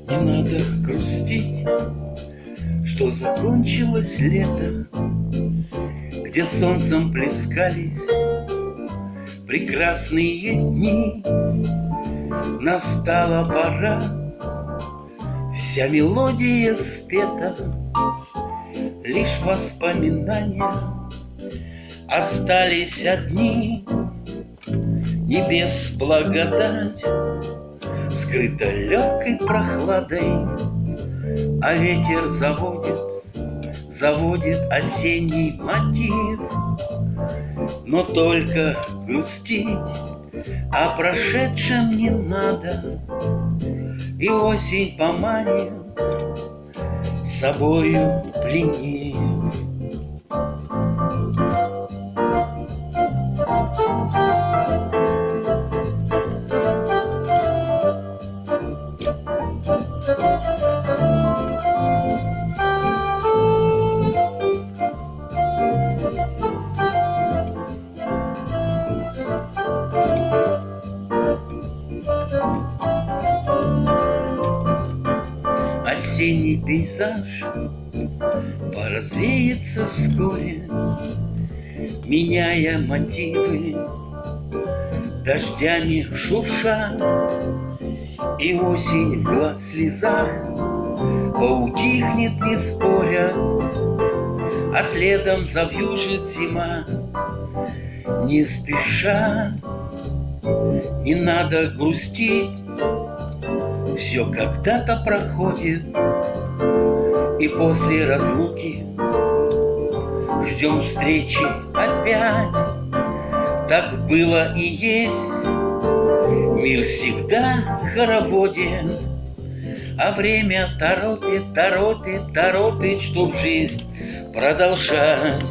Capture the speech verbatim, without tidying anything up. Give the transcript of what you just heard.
Не надо грустить, что закончилось лето, где солнцем плескались прекрасные дни. Настала пора, вся мелодия спета, лишь воспоминания остались одни. Небес благодать скрыта легкой прохладой, а ветер заводит, заводит осенний мотив. Но только грустить о прошедшем не надо, и осень поманит собою пленив. Осенний пейзаж поразвеется вскоре, меняя мотивы, дождями шурша, и осень в глаз слезах поутихнет, не споря, а следом завьюжит зима не спеша. Не надо грустить, все когда-то проходит, и после разлуки ждем встречи опять. Так было и есть, мир всегда хороводен, а время торопит, торопит, торопит, чтоб жизнь продолжать.